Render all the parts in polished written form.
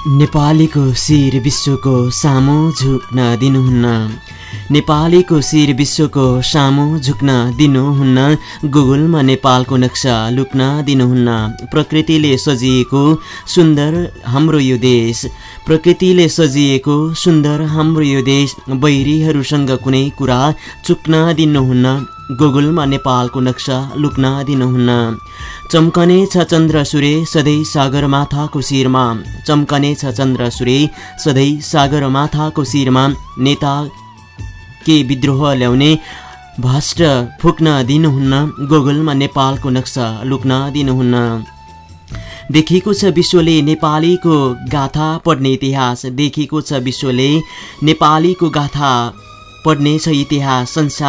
नेपालीको शिर विश्वको सामु झुक्न दिनुहुन्न। नेपालीको शिर विश्वको सामु झुक्न दिनुहुन्न। गुगलमा नेपालको नक्सा लुक्न दिनुहुन्न। प्रकृतिले सजिएको सुन्दर हाम्रो यो देश, प्रकृतिले सजिएको सुन्दर हाम्रो यो देश, बैरीहरूसँग कुनै कुरा चुक्न दिनुहुन्न। गुगलमा नेपालको नक्सा लुक्न दिनुहुन्न। चम्कने छ चन्द्र सूर्य सधैँ सागरमाथाको शिरमा, चम्कने छ चन्द्र सूर्य सधैँ सागरमाथाको शिरमा, नेता के विद्रोह ल्याउने भ्रष्ट फुक्न दिनुहुन्न। गुगलमा नेपालको नक्सा लुक्न दिनुहुन्न। देखिएको छ विश्वले नेपालीको गाथा पढ्ने इतिहास, देखिएको छ विश्वले नेपालीको गाथा पढ्ने छ इतिहास,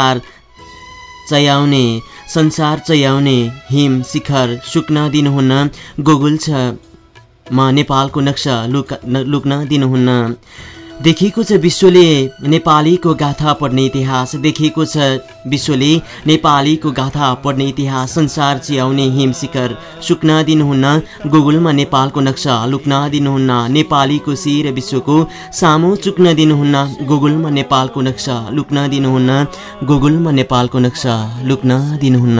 संसार चयाउने हिम शिखर सुक्न दिनुहुन्न। गुगल छ मा नेपालको नक्सा लुक्न दिनुहुन्न। देखिएको छ विश्वले नेपालीको गाथा पढ्ने इतिहास, देखिएको छ विश्वले नेपालीको गाथा पढ्ने इतिहास, संसार च्याउने हिम शिखर सुक्न दिनुहुन्न। गुगलमा नेपालको नक्सा लुक्न दिनुहुन्न। नेपालीको शिर विश्वको सामु चुक्न दिनुहुन्न। गुगलमा नेपालको नक्सा लुक्न दिनुहुन्न। गुगलमा नेपालको नक्सा लुक्न दिनुहुन्न।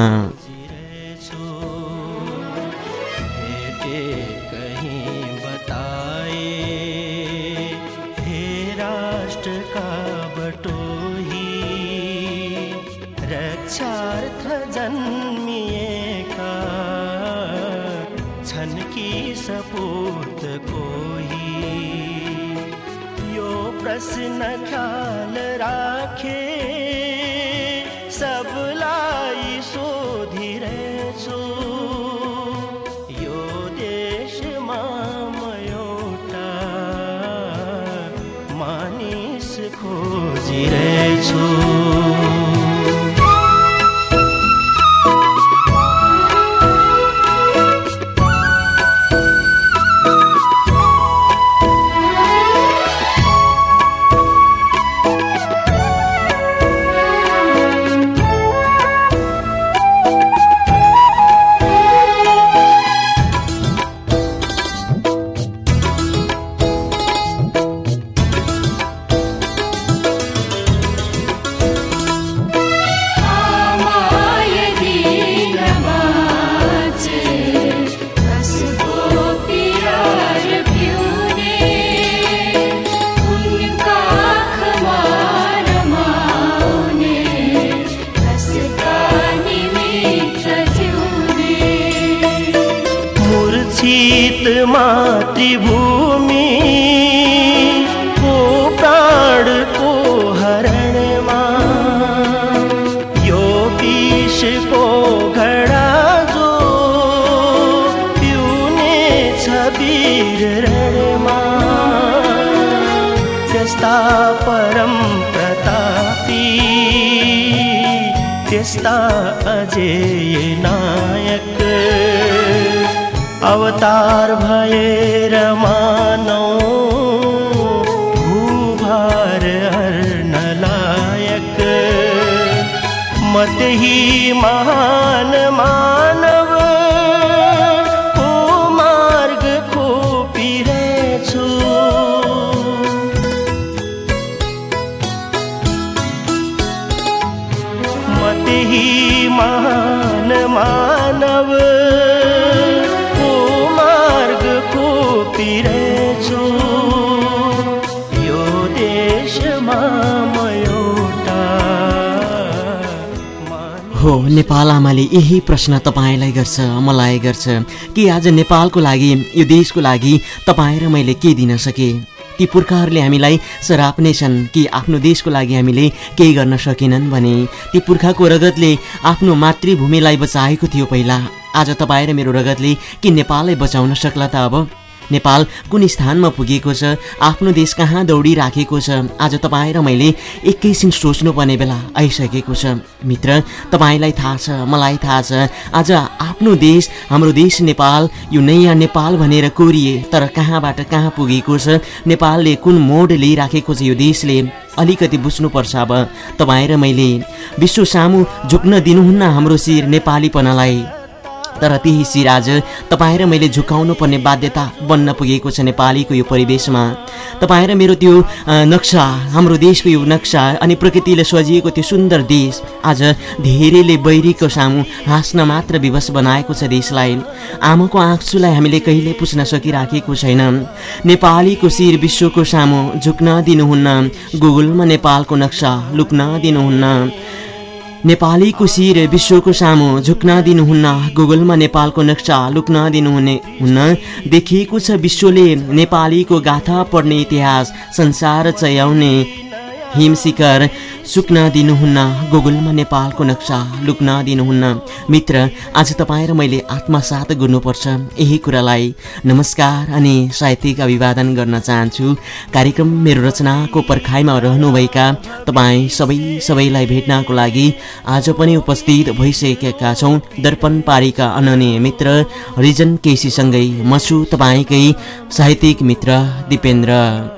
रक्षार्थ जन्मिएका छन् कि सपूत कोही, यो प्रश्न ख्याल राखे सबलाई सोधिरहेछु। यो देशमा म एउटा मानिस खोजिरहेछु। मातृभूमि को प्राणको हरणमा, यो विषको घडा जो पिउने छ वीर रणमा, त्यस्ता परम प्रतापी, त्यस्ता अजेय नायक अवतार भएर मानौ भूभार हर्न लायक। म त्यही महान मानव को मार्ग खोपिरहेछु। म त्यही महान मानव पिरेछु। यो देशमा म एउटा हो। नेपाल आमाले यही प्रश्न तपाईँलाई गर्छ, मलाई गर्छ कि आज नेपालको लागि, यो देशको लागि तपाईँ र मैले के दिन सके? ती पुर्खाहरूले हामीलाई सराप्ने छन् कि आफ्नो देशको लागि हामीले केही गर्न सकेनन् भने? ती पुर्खाको रगतले आफ्नो मातृभूमिलाई बचाएको थियो पहिला, आज तपाईँ र मेरो रगतले के नेपाललाई बचाउन सक्ला त? अब नेपाल कुन स्थानमा पुगेको छ, आफ्नो देश कहाँ दौडिराखेको छ, आज तपाईँ र मैले एकैछिन सोच्नुपर्ने बेला आइसकेको छ। मित्र, तपाईँलाई थाहा छ, मलाई थाहा छ, आज आफ्नो देश, हाम्रो देश नेपाल, यो नयाँ नेपाल भनेर कोरिए, तर कहाँबाट कहाँ पुगेको छ, नेपालले कुन मोड लिइराखेको छ यो देशले, अलिकति बुझ्नुपर्छ। अब तपाईँ र मैले विश्व सामु झुक्न दिनुहुन्न हाम्रो शिर नेपालीपनालाई। तर त्यही शिर आज तपाईँ र मैले झुकाउनु पर्ने बाध्यता बन्न पुगेको छ नेपालीको यो परिवेशमा। तपाईँ र मेरो त्यो नक्सा, हाम्रो देशको यो नक्सा अनि प्रकृतिले सजिएको त्यो सुन्दर देश आज धेरैले बैरीको सामु हाँस्न मात्र विवश बनाएको छ देशलाई। आमाको आँसुलाई हामीले कहिले पुछ्न सकिराखेको छैन। नेपालीको शिर विश्वको सामु झुक्न दिनुहुन्न, गुगलमा नेपालको नक्सा लुक्न दिनुहुन्न। नेपालीको शिर विश्वको सामु झुक्न दिनुहुन्न, गुगलमा नेपालको नक्सा लुक्न दिनुहुन्न। देखिएको छ विश्वले नेपालीको गाथा पढ्ने इतिहास, संसार चयाउने हिम शिखर सुक्न दिनुहुन्न, गुगलमा नेपालको नक्सा लुक्न दिनुहुन्न। मित्र, आज तपाईँ र मैले आत्मसात गर्नुपर्छ यही कुरालाई। नमस्कार अनि साहित्यिक अभिवादन गर्न चाहन्छु। कार्यक्रम मेरो रचनाको पर्खाइमा रहनुभएका तपाईँ सबैलाई भेट्नको लागि आज पनि उपस्थित भइसकेका छौँ। दर्पण पारीका अनन्य मित्र रिजन केसीसँगै म छु तपाईँकै साहित्यिक मित्र दिपेन्द्र।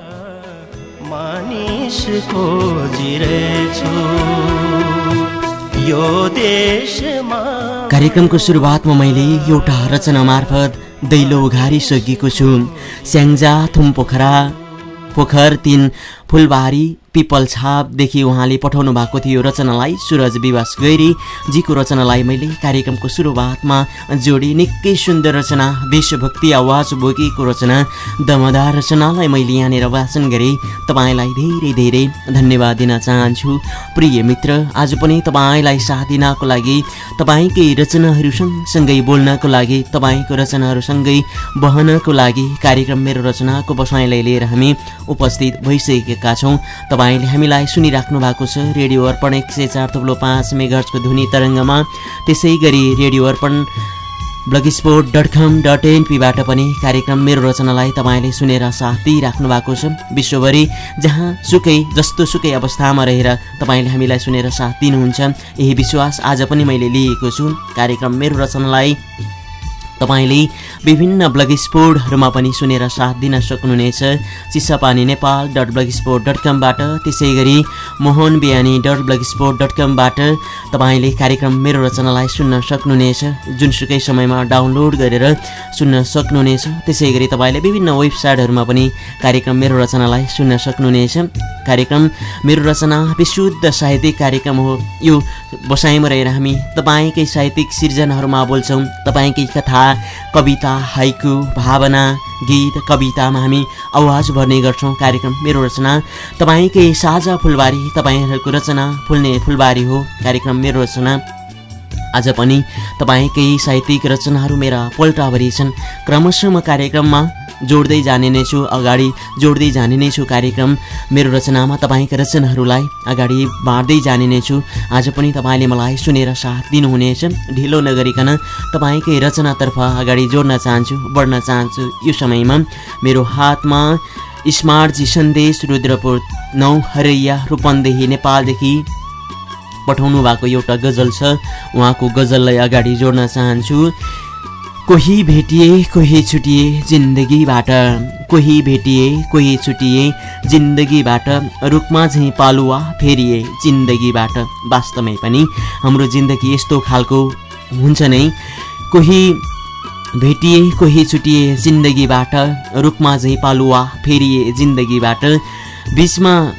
कार्यक्रमको सुरुवातमा मैले एउटा रचना मार्फत दैलो उघारिसकेको छु। स्याङ्जा थुम पोखर 3 फुलबारी पिपलछापदेखि उहाँले पठाउनु भएको थियो रचनालाई। सुरज विवास गैरीजीको रचनालाई मैले कार्यक्रमको सुरुवातमा जोडी। निकै सुन्दर रचना, देशभक्ति आवाज बोकेको रचना, दमदार रचनालाई मैले यहाँनिर वाचन गरेँ। तपाईँलाई धेरै धेरै धन्यवाद दिन चाहन्छु। प्रिय मित्र, आज पनि तपाईँलाई साथ दिनको लागि, तपाईँकै रचनाहरू सँगसँगै बोल्नको लागि, तपाईँको रचनाहरूसँगै बहनको लागि कार्यक्रम मेरो रचनाको बसाइलाई लिएर हामी उपस्थित भइसकेका छौँ। तपाईँले हामीलाई सुनिराख्नु भएको छ रेडियो अर्पण 104.5 मेगाहर्जको ध्वनि तरङ्गमा। त्यसै गरी रेडियो अर्पण blogspot.com.np बाट पनि कार्यक्रम मेरो रचनालाई तपाईँले सुनेर साथ दिइराख्नु भएको छ। विश्वभरि जहाँ सुकै जस्तो सुकै अवस्थामा रहेर तपाईँले हामीलाई सुनेर साथ दिनुहुन्छ, यही विश्वास आज पनि मैले लिएको छु। कार्यक्रम मेरो रचनालाई तपाईँले विभिन्न ब्लग स्पोर्टहरूमा पनि सुनेर साथ दिन सक्नुहुनेछ। चिसापानी नेपाल.blogspot.com बाट, त्यसै गरी mohanbiani.blogspot.com बाट तपाईँले कार्यक्रम मेरो रचनालाई सुन्न सक्नुहुनेछ। जुनसुकै समयमा डाउनलोड गरेर सुन्न सक्नुहुनेछ। त्यसै गरी तपाईँले विभिन्न वेबसाइटहरूमा पनि कार्यक्रम मेरो रचनालाई सुन्न सक्नुहुनेछ। कार्यक्रम मेरो रचना विशुद्ध साहित्यिक कार्यक्रम हो। यो बसाइमा रहेर हामी तपाईँकै साहित्यिक सिर्जनाहरूमा बोल्छौँ। तपाईँकै कथा, कविता, हाइकु, भावना, गीत, कवितामा हामी आवाज भर्ने गर्छौँ। कार्यक्रम मेरो रचना तपाईँकै साझा फुलबारी, तपाईँहरूको रचना फुल्ने फुलबारी हो। कार्यक्रम मेरो रचना आज पनि तपाईँकै साहित्यिक रचनाहरू मेरा पल्टाभरि छन्। क्रमशः म कार्यक्रममा जोड्दै जाने नै छु, अगाडि जोड्दै जाने नै छु। कार्यक्रम मेरो रचनामा तपाईँका रचनाहरूलाई अगाडि बाँड्दै जाने नै छु। आज पनि तपाईँले मलाई सुनेर साथ दिनुहुनेछ। ढिलो नगरिकन तपाईँकै रचनातर्फ अगाडि जोड्न चाहन्छु, बढ्न चाहन्छु। यो समयमा मेरो हातमा स्मार्टजी सन्देश रुद्रपुर 9 हरैया रूपन्देही नेपालदेखि पठाउनु भएको एउटा गजल छ। उहाँको गजललाई अगाडि जोड्न चाहन्छु। कोही भेटिए कोही छुटिए जिन्दगीबाट, कोही भेटिए कोही छुटिए जिन्दगीबाट, रुखमा झैँ पालुवा फेरिए जिन्दगीबाट। वास्तवमै पनि हाम्रो जिन्दगी यस्तो खालको हुन्छ नै। कोही भेटिए कोही छुटिए जिन्दगीबाट, रुखमा झैँ पालुवा फेरिए जिन्दगीबाट। बीच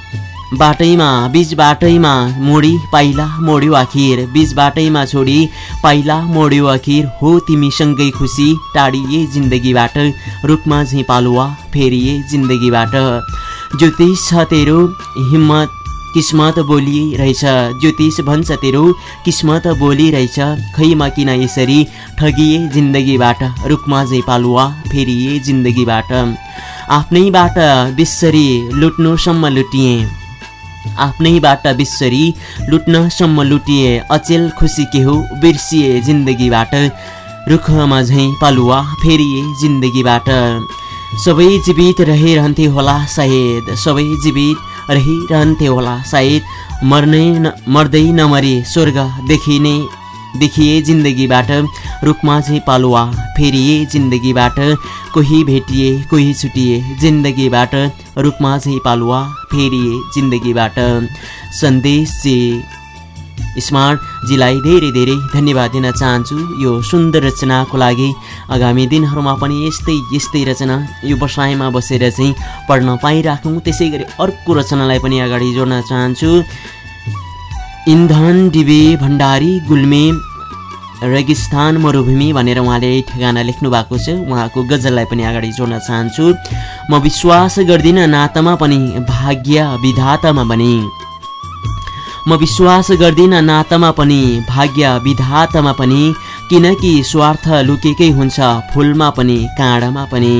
बाटैमा मोडी पाइला मोड्यो आखिर, बीच बाटैमा छोडी पाइला मोड्यो आखिर। हो तिमीसँगै खुसी टाढिए जिन्दगीबाट, रुखमा झैँ पालुवा फेरिए जिन्दगीबाट। ज्योतिष छ तेरो हिम्मत किस्मत बोली रहेछ, ज्योतिष भन्छ तेरो किस्मत बोली रहेछ। खैमा किन यसरी ठगिए जिन्दगीबाट, रुखमा झैँ पालुवा फेरिए जिन्दगीबाट। आफ्नैबाट बिस्सरी लुट्नुसम्म लुटिए, आफ्नैबाट बिस्सरी लुट्नसम्म लुटिए। अचेल खुसी के हो बिर्सिए जिन्दगीबाट, रुखमा झैँ पालुवा फेरिए जिन्दगीबाट। सबै जीवित रहिरहन्थे होला सायद, सबै जीवित रहिरहन्थे होला सायद। मर्दै नमरे स्वर्ग देखिए जिन्दगीबाट, रुखमा झैँ पालुवा फेरिए जिन्दगीबाट। कोही भेटिए कोही छुटिए जिन्दगीबाट, रुखमा झैँ पालुवा फेरिए जिन्दगीबाट। सन्देश स्मार्टजीलाई धेरै धेरै धन्यवाद दिन चाहन्छु यो सुन्दर रचनाको लागि। आगामी दिनहरूमा पनि यस्तै यस्तै रचना यो बसाइमा बसेर चाहिँ पढ्न पाइराखौँ। त्यसै गरी अर्को रचनालाई पनि अगाडि जोड्न चाहन्छु। इन्धन डिबे भण्डारी गुल्मे रेगिस्तान मरुभूमि भनेर उहाँले ठेगाना लेख्नु भएको छ। उहाँको गजललाई पनि अगाडि जोड्न चाहन्छु। म विश्वास गर्दिनँ नातामा पनि भाग्य विधातामा पनि। म विश्वास गर्दिनँ नातामा पनि भाग्य विधातामा पनि, किनकि स्वार्थ लुकेकै हुन्छ फुलमा पनि काँडामा पनि।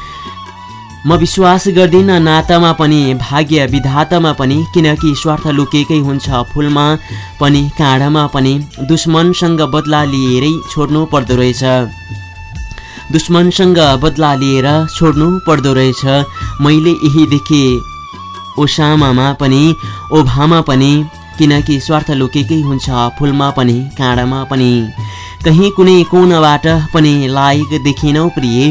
म विश्वास गर्दिनँ नातामा पनि भाग्य विधातामा पनि, किनकि स्वार्थ लुकेकै हुन्छ फुलमा पनि काँडामा पनि। दुश्मनसँग बदला लिएरै छोड्नु पर्दो रहेछ, दुश्मनसँग बदला लिएर छोड्नु पर्दो रहेछ। मैले यही देखेँ ओसामामा पनि ओभामा पनि, किनकि स्वार्थ लुकेकै हुन्छ फुलमा पनि काँडामा पनि। कहीँ कुनै कोनाबाट पनि लायक देखिनौ प्रिय,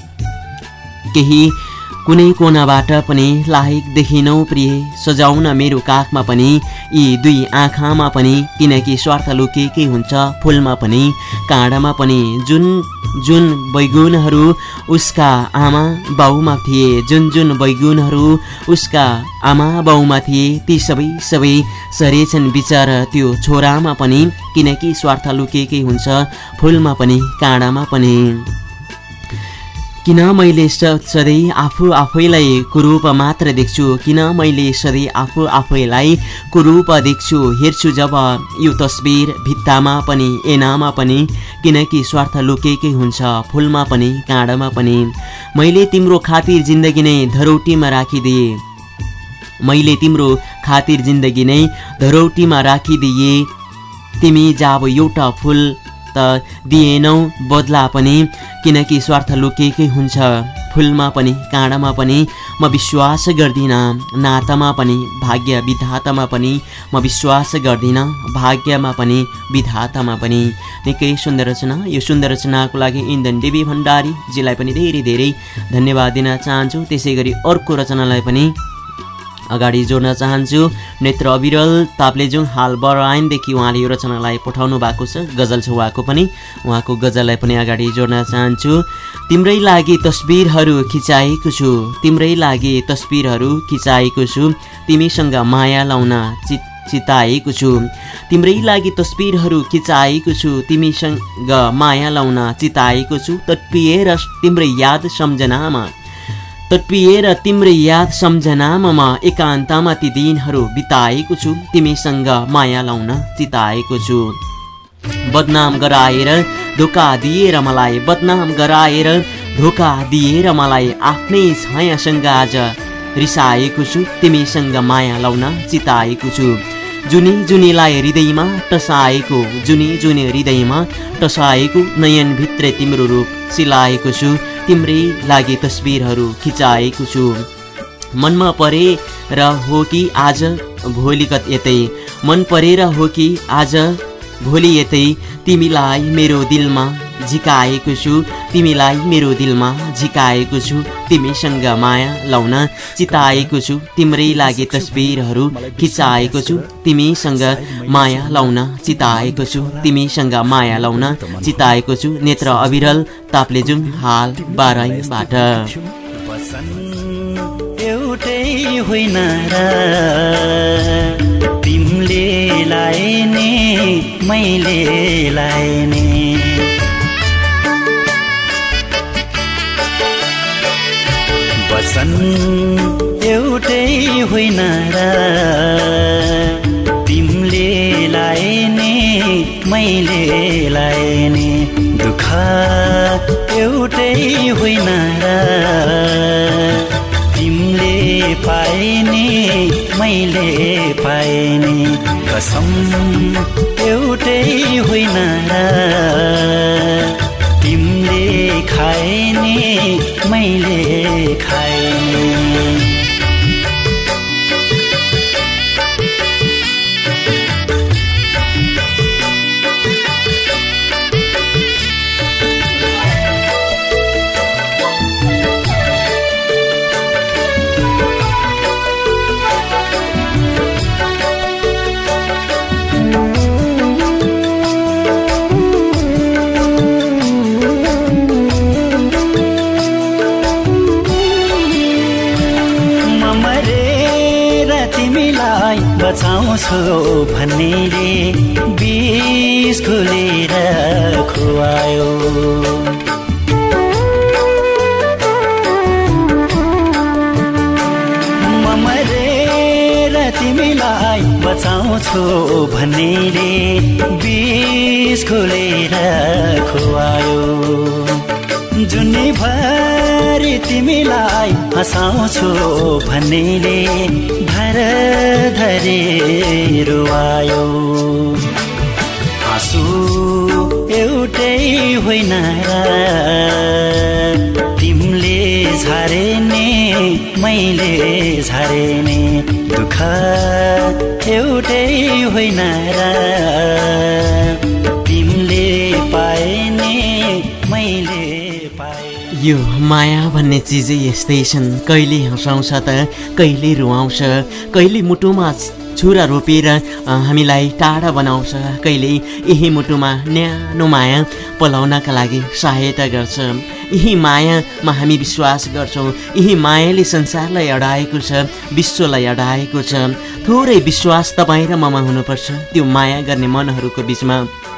केही कुनै कोनाबाट पनि लायक देखिनौ प्रिय। सजाउन मेरो काखमा पनि यी दुई आँखामा पनि, किनकि स्वार्थ लुकेकै हुन्छ फुलमा पनि काँडामा पनि। जुन जुन बैगुनहरू उसका आमा बाउमा थिए, जुन जुन बैगुनहरू उसका आमा बाउमा थिए, ती सबै सबै सरेछन् विचार त्यो छोरामा पनि, किनकि स्वार्थ लुकेकै हुन्छ फुलमा पनि काँडामा पनि। किन मैले सधैँ आफू आफैलाई कुरूप मात्र देख्छु, किन मैले सधैँ आफू आफैलाई कुरूप देख्छु। हेर्छु जब यो तस्बिर भित्तामा पनि ऐनामा पनि, किनकि स्वार्थ लुकेकै हुन्छ फुलमा पनि काँडामा पनि। मैले तिम्रो खातिर जिन्दगी नै धरौटीमा राखिदिए, मैले तिम्रो खातिर जिन्दगी नै धरौटीमा राखिदिए। तिमी जाब एउटा फुल त दिएनौ बदला पनि, किनकि स्वार्थ लुकेकै हुन्छ फुलमा पनि काँडामा पनि। म विश्वास गर्दिनँ नातामा पनि भाग्य विधातामा पनि, म विश्वास गर्दिनँ भाग्यमा पनि विधातामा पनि। निकै सुन्दर रचना। यो सुन्दर रचनाको लागि इन्धन डिबी भण्डारीजीलाई पनि धेरै धेरै धन्यवाद दिन चाहन्छु। त्यसै गरी अर्को रचनालाई पनि अगाडि जोड्न चाहन्छु। नेत्र अविरल ताप्लेजुङ हाल बराइनदेखि उहाँले यो रचनालाई पठाउनु भएको छ। गजल छ उहाँको पनि, उहाँको गजललाई पनि अगाडि जोड्न चाहन्छु। तिम्रै लागि तस्बिरहरू खिचाएको छु, तिम्रै लागि तस्बिरहरू खिचाएको छु, तिमीसँग माया लाउन चिताएको छु। तिम्रै लागि तस्बिरहरू खिचाएको छु, तिमीसँग माया लाउन चिताएको छु। तत्पिएर तिम्रै याद सम्झनामा, तत्पिएर तिम्रै याद सम्झनामा म एकान्तमा ती दिनहरू बिताएको छु, तिमीसँग माया लाउन चिताएको छु। बदनाम गराएर धोका दिएर मलाई, बदनाम गराएर धोका दिएर मलाई, आफ्नै छायासँग आज रिसाएको छु, तिमीसँग माया लाउन चिताएको छु। जुनी जुनीलाई हृदयमा टसाएको, जुनी जुनी हृदयमा टसाएको, नयनभित्र तिम्रो रूप सिलाएको छु, तिम्रै लागि तस्बिरहरू खिचाएको छु। मनमा परेर हो कि आज भोलि यतै, मन परेर हो कि आज भोलि यतै, तिमीलाई मेरो दिलमा झिकाएको छु, तिमीलाई मेरो दिलमा झिकाएको छु, तिमीसँग माया लाउन चिताएको छु, तिम्रै लागि तस्बिरहरू खिचाएको छु, तिमीसँग माया लाउन चिताएको छु, तिमीसँग माया लाउन चिताएको छु। नेत्र अविरल ताप्लेजुङ हाल बाराइनबाट। एउटै होइन र तिमीले लाएने मैले लाएने, बसन एउटै होइन र तिमीले लाएने मैले लाएने, दुःख एउटै होइन र तिमीले पाएने मैले पाएने, कसम एउटै होइन र तिमीले खाएने मैले खाएने। तिमीलाई बचाउँछु भन्नेले बिस खोलेर खुवायो तिमीलाई बचाउँछु भन्नेले बिस खोलेर खुवायो जुनीभरि तिमीलाई हँसाउँछु भन्नेले धर धरे रुवायो आँसु एउटै होइन तिमीले झारेने मैले झारेने दुःख एउटै होइन तिमीले पाएने मैले पाए यो माया भन्ने चिजै यस्तै छन् कहिले हँसाउँछ त कहिले रुवाउँछ कहिले मुटुमा छुरा रोपेर हामीलाई टाढा बनाउँछ कहिले यही मुटुमा न्यानो माया पलाउनका लागि सहायता गर्छ यही मायामा हामी विश्वास गर्छौँ यही मायाले संसारलाई अडाएको छ विश्वलाई अडाएको छ थोरै विश्वास तपाईँ र ममा हुनुपर्छ त्यो माया गर्ने मनहरूको बिचमा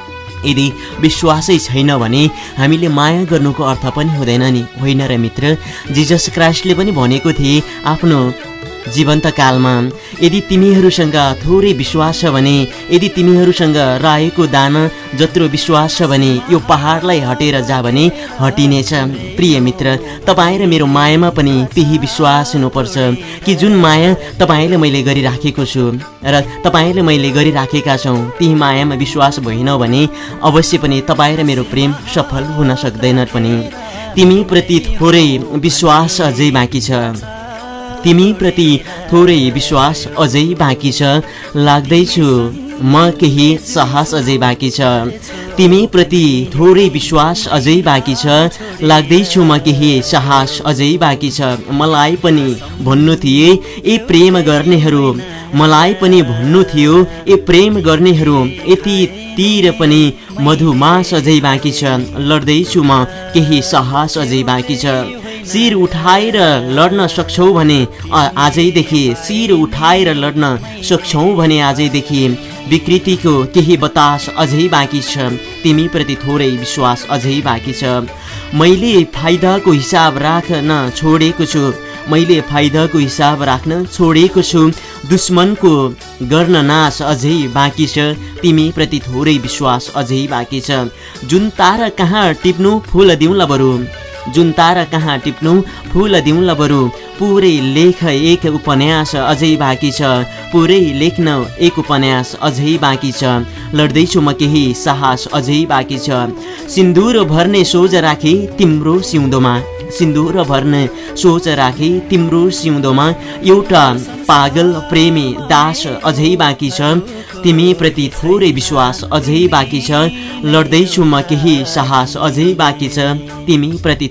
यदि विश्वासै छैन भने हामीले माया गर्नुको अर्थ पनि हुँदैन नि होइन र मित्र जिजस क्राइस्टले पनि भनेको थिए आफ्नो जीवन्त कालमा यदि तिमीहरूसँग थोरै विश्वास छ भने यदि तिमीहरूसँग रायोको दाना जत्रो विश्वास छ भने यो पहाडलाई हटेर जा भने हटिनेछ प्रिय मित्र तपाईँ र मेरो मायामा पनि त्यही विश्वास हुनुपर्छ कि जुन माया तपाईँले मैले गरिराखेको छु र तपाईँले मैले गरिराखेका छौँ त्यही मायामा विश्वास भएन भने अवश्य पनि तपाईँ र मेरो प्रेम सफल हुन सक्दैन पनि तिमीप्रति थोरै विश्वास अझै बाँकी छ तिमीप्रति थोरै विश्वास अझै बाँकी छ लाग्दैछु म केही साहस अझै बाँकी छ तिमीप्रति थोरै विश्वास अझै बाँकी छ लाग्दैछु म केही साहस अझै बाँकी छ मलाई पनि भन्नु थिए ए प्रेम गर्नेहरू मलाई पनि भन्नु थियो ए प्रेम गर्नेहरू यति तिर पनि मधुमास अझै बाँकी छ लड्दैछु म केही साहस अझै बाँकी छ शिर उठाएर लड्न सक्छौ भने आजैदेखि शिर उठाएर लड्न सक्छौ भने आजैदेखि विकृतिको केही बतास अझै बाँकी छ तिमीप्रति थोरै विश्वास अझै बाँकी छ मैले फाइदाको हिसाब राख्न छोडेको छु मैले फाइदाको हिसाब राख्न छोडेको छु दुश्मनको गर्न नाश अझै बाँकी छ तिमीप्रति थोरै विश्वास अझै बाँकी छ जुन तारा कहाँ टिप्नु फुल दिउँला बरु जुन तारा कहाँ टिप्नु फुल दिउँला बरु पुरै लेख एक उपन्यास अझै बाँकी छ पुरै लेख्न एक उपन्यास अझै बाँकी छ लड्दैछु म केही साहस अझै बाँकी छ सिन्दुर भर्ने सोच राखे तिम्रो सिउँदोमा सिन्दुर भर्ने सोच राखे तिम्रो सिउँदोमा एउटा पागल प्रेमी दास अझै बाँकी छ तिमीप्रति थोरै विश्वास अझै बाँकी छ लड्दैछु म केही साहस अझै बाँकी छ तिमीप्रति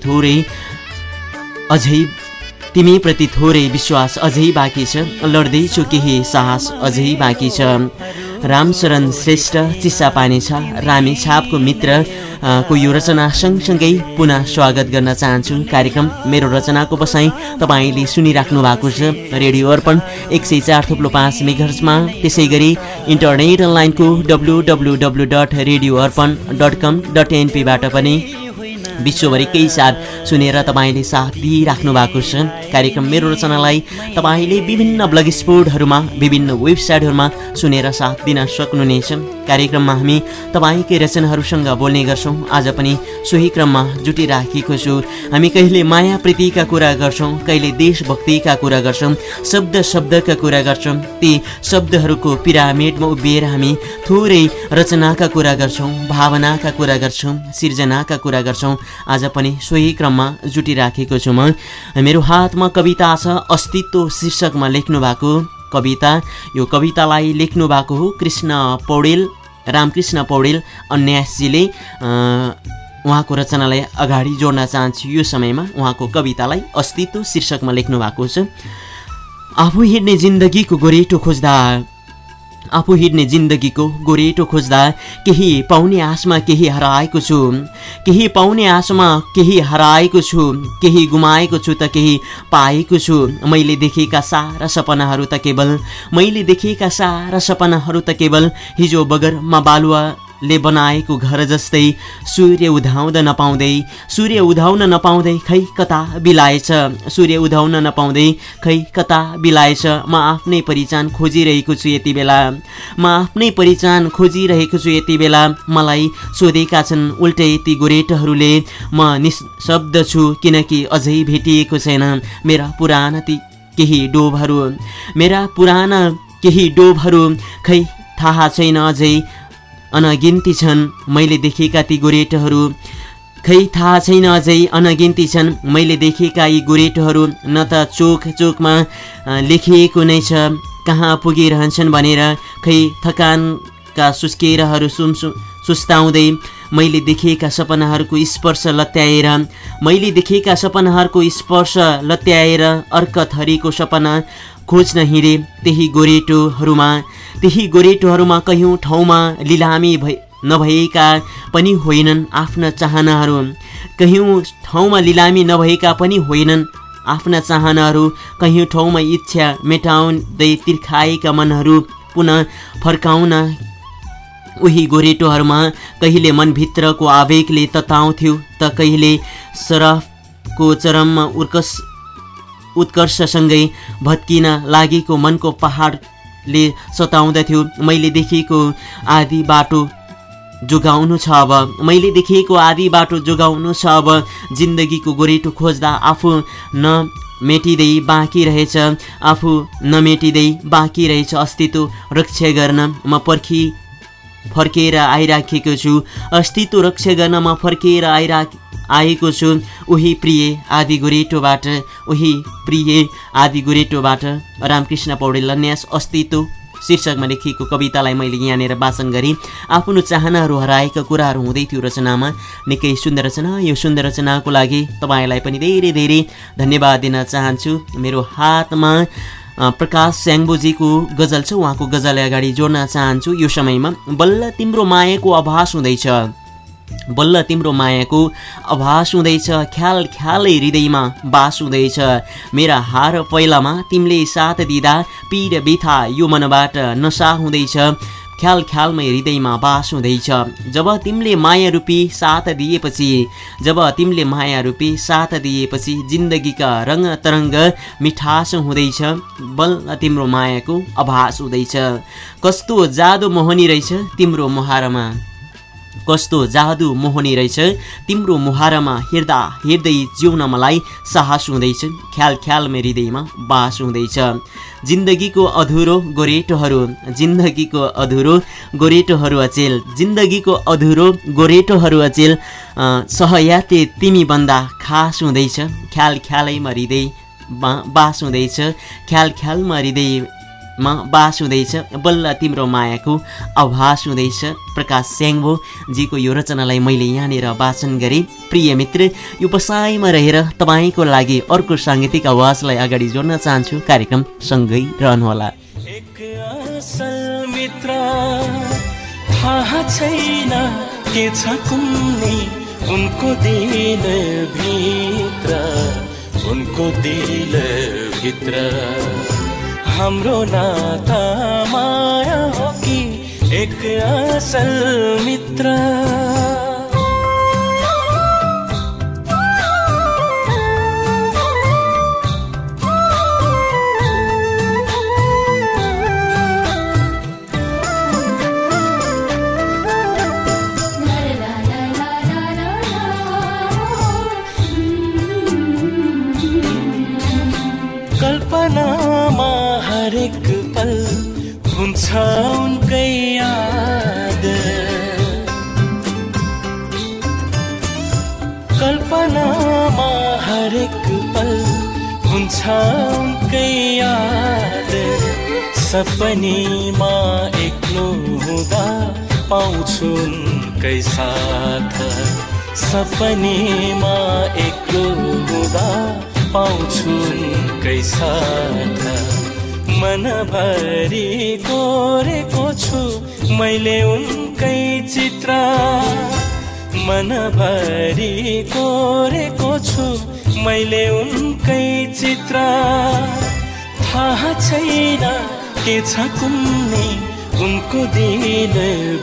थोरै विश्वास अझै बाँकी छ लड्दैछु केही साहस अझै बाँकी छ रामशरण श्रेष्ठ चिसापानी छ रामेछापको मित्र को यो रचना सँगसँगै पुनः स्वागत गर्न चाहन्छु कार्यक्रम मेरो रचनाको बसाइ तपाईँले सुनिराख्नु भएको छ रेडियो अर्पण 104.5 मेगाहर्जमा त्यसै गरी इन्टरनेट अनलाइनको www.radioarpan.com.np बाट पनि विश्वभरिकै साथ सुनेर तपाईँले साथ दिइराख्नु भएको छ कार्यक्रम मेरो रचनालाई तपाईँले विभिन्न ब्लग स्पोर्टहरूमा विभिन्न वेबसाइटहरूमा सुनेर साथ दिन सक्नुहुनेछ कार्यक्रममा हामी तपाईँकै रचनाहरूसँग बोल्ने गर्छौँ आज पनि सोही क्रममा जुटिराखेको छु हामी कहिले माया प्रीतिका कुरा गर्छौँ कहिले देशभक्तिका कुरा गर्छौँ शब्दका कुरा गर्छौँ ती शब्दहरूको पिरामिडमा उभिएर हामी थोरै रचनाका कुरा गर्छौँ भावनाका कुरा गर्छौँ सिर्जनाका कुरा गर्छौँ आज पनि सोही क्रममा जुटिराखेको छु म मेरो हातमा कविता छ अस्तित्व शीर्षकमा लेख्नु भएको कविता यो कवितालाई लेख्नु भएको हो रामकृष्ण पौडेल अन्यासजीले उहाँको रचनालाई अगाडि जोड्न चाहन्छु यो समयमा उहाँको कवितालाई अस्तित्व शीर्षकमा लेख्नु भएको छ आफू हिँड्ने जिन्दगीको गोरेटो खोज्दा आफू हिँड्ने जिन्दगीको गोरेटो खोज्दा केही पाउने आशमा केही हराएको छु, केही पाउने आशमा केही हराएको छु, केही गुमाएको छु त केही पाएको छु। मैले देखेका सारा सपनाहरू त केवल हिजो बगरमा बालुवाले बनाएको घर जस्तै सूर्य उदाउन नपाउँदै खै कता बिलाएछ, म आफ्नै पहिचान खोजिरहेको छु यति बेला, मलाई सोधेका छन् उल्टै ती गोरेटहरूले, म निशब्द छु किनकि अझै भेटिएको छैन मेरा पुराना केही डोबहरू खै थाहा छैन अझै अनगिन्ती छन् मैले देखेका ती गोरेटहरू, मैले देखेका यी गोरेटहरू न त चोकमा लेखिएको नै छ कहाँ पुगिरहन्छन् भनेर, खै थकानका सुस्केराहरू सुस्ताउँदै मैले देखेका सपनाहरूको स्पर्श लत्याएर अर्क थरीको सपना खोज्न हिँडे। त्यही गोरेटोहरूमा कयौँ ठाउँमा लिलामी नभएका पनि होइनन् आफ्ना चाहनाहरू, कयौँ ठाउँमा इच्छा मेटाउँदै तिर्खाएका मनहरू पुनः फर्काउन उही गोरेटोहरूमा कहिले मनभित्रको आवेगले तताउँथ्यो त कहिले सरफको चरममा उत्कर्षसँगै भत्किन लागेको मनको पहाडले सताउँदथ्यो। मैले देखेको आदि बाटो जोगाउनु छ अब, जिन्दगीको गोरेटो खोज्दा आफू नमेटिँदै बाँकी रहेछ अस्तित्व रक्षा गर्न म फर्केर आएको छु उही प्रिय आदि गोरेटोबाट। रामकृष्ण पौडेल न्यास अस्तित्व शीर्षकमा लेखिएको कवितालाई मैले यहाँनिर वाचन गरेँ। आफ्नो चाहनाहरू हराएका कुराहरू हुँदै थियो रचनामा, निकै सुन्दर रचना। यो सुन्दर रचनाको लागि तपाईँलाई पनि धेरै धेरै धन्यवाद दिन चाहन्छु। मेरो हातमा प्रकाश स्याङ्बोजीको गजल छ, उहाँको गजललाई अगाडि जोड्न चाहन्छु। यो समयमा बल्ल तिम्रो मायाको आभास हुँदैछ, ख्यालै हृदयमा बास हुँदैछ, मेरा हार पहिलामा तिमीले साथ दिँदा पीर बिथा यो मनबाट नसा हुँदैछ, ख्यालमै हृदयमा बास हुँदैछ। जब तिमीले माया रूपी साथ दिएपछि जिन्दगीका रङ तरङ्ग मिठास हुँदैछ, बल्ल तिम्रो मायाको आभास हुँदैछ। कस्तो जादु मोहनी रहेछ तिम्रो मुहारमा, हेर्दै जिउन मलाई साहस हुँदैछ, ख्यालमै हृदयमा बास हुँदैछ। जिन्दगीको अधुरो गोरेटोहरू अचेल, सहयात्री तिमी बन्दा खास हुँदैछ, ख्यालैमा हृदयमा बास हुँदैछ, बल्ल तिम्रो मायाको आभास हुँदैछ। प्रकाश स्याङ्बो जीको यो रचनालाई मैले यहाँनिर वाचन गरेँ। प्रिय मित्र, यो बसाइमा रहेर तपाईँको लागि अर्को साङ्गीतिक आवाजलाई अगाडि जोड्न चाहन्छु। कार्यक्रम सँगै रहनुहोला। एक असल मित्र थाहा छैन के छ कुन्नी उनको दिल भित्र हाम्रो नाता माया हो कि एक असल मित्र। कल्पनामा हरेक पल हुन्छ उनकै याद, कल्पनामा हरेक पल हुन्छ उनकै याद, सपनीमा एक्लो हुँदा पाउँछु उनकै साथ, सपनीमा एक्लो हुँदा पाउँछु उनकै साथ। मनभरि कोरेको छु मैले उनकै चित्र मनभरि कोरेको छु मैले उनकै चित्र थाहा छैन के छ कुन्नी उनको दिल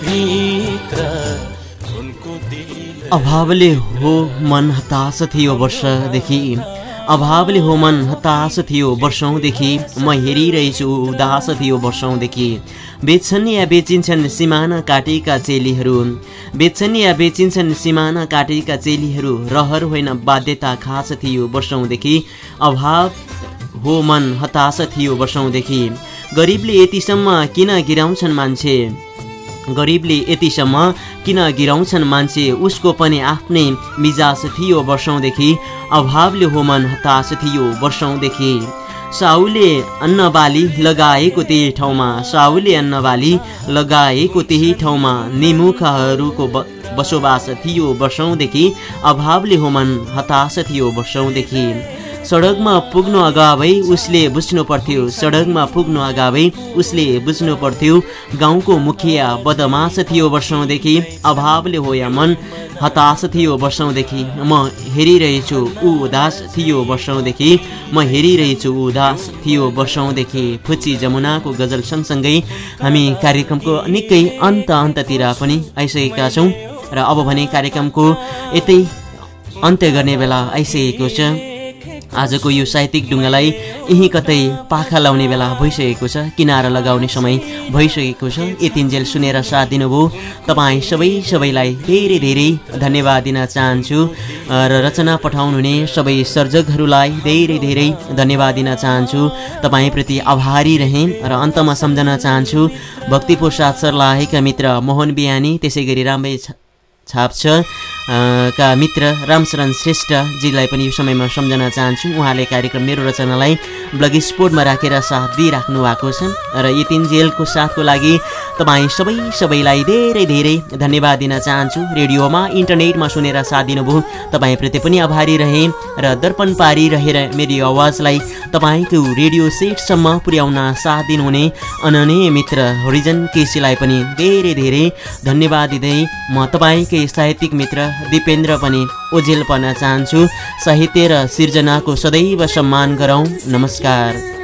भित्र उनको दिल अभावले हो मन हताश थियो वर्षदेखि अभावले हो मन हताश थियो वर्षौँदेखि म हेरिरहेछु उदास थियो वर्षौँदेखि बेच्छन् या बेचिन्छन् सिमाना काटेका चेलीहरू बेच्छन् या बेचिन्छन् सिमाना काटेका चेलीहरू रहर होइन बाध्यता खास थियो वर्षौँदेखि अभाव हो मन हताश थियो वर्षौँदेखि गरिबले यतिसम्म किन गिराउँछन् मान्छे गरिबले यतिसम्म किन गिराउँछन् मान्छे उसको पनि आफ्नै मिजाज थियो वर्षौँदेखि अभावले हो मन हताश थियो वर्षौँदेखि साउले अन्नबाली लगाएको त्यही ठाउँमा साउले अन्नबाली लगाएको त्यही ठाउँमा निमुखाहरूको बसोबास थियो वर्षौँदेखि अभावले हो मन हताश थियो वर्षौँदेखि सडकमा पुग्नु अगावै उसले बुझ्नु पर्थ्यो सडकमा पुग्नु अगावै उसले बुझ्नु पर्थ्यो गाउँको मुखिया बदमास थियो वर्षौँदेखि अभावले हो या मन हताश थियो वर्षौँदेखि म हेरिरहेछु उदास थियो वर्षौँदेखि म हेरिरहेछु उदास थियो वर्षौँदेखि फुच्ची जमुनाको गजल सँगसँगै हामी कार्यक्रमको निकै अन्ततिर पनि आइसकेका छौँ र अब भने कार्यक्रमको यतै अन्त्य गर्ने बेला आइसकेको छ आजको यो साहित्यिक ढुङ्गालाई यहीँ कतै पाखा लाउने बेला भइसकेको छ किनारा लगाउने समय भइसकेको छ यतिन्जेल सुनेर साथ दिनुभयो तपाईँ सबैलाई धेरै धेरै धन्यवाद दिन चाहन्छु र रचना पठाउनुहुने सबै सर्जकहरूलाई धेरै धेरै धन्यवाद दिन चाहन्छु तपाईँप्रति आभारी रहेँ र अन्तमा सम्झन चाहन्छु भक्तिप्रसाद सर्लाहीका मित्र मोहन बिहानी त्यसै गरी राम्रै छाप्छ का मित्र रामशरण श्रेष्ठजीलाई पनि यो समयमा सम्झन चाहन्छु उहाँले कार्यक्रम मेरो रचनालाई ब्लग स्पोर्टमा राखेर साथ दिइराख्नु भएको छ र यतिन्जेलको साथको लागि तपाईँ सबैलाई धेरै धेरै धन्यवाद दिन चाहन्छु रेडियोमा इन्टरनेटमा सुनेर साथ दिनुभयो तपाईँप्रति पनि आभारी रहेँ र दर्पण पारिरहेर मेरो आवाजलाई तपाईँको रेडियो सेटसम्म पुर्याउन साथ दिनुहुने अनन्य मित्र हरिजन केसीलाई पनि धेरै धेरै धन्यवाद दिँदै म तपाईँकै साहित्यिक मित्र दिपेन्द्र पनि ओझेल पर्न चाहन्छु साहित्य र सिर्जनाको सदैव सम्मान गरौँ नमस्कार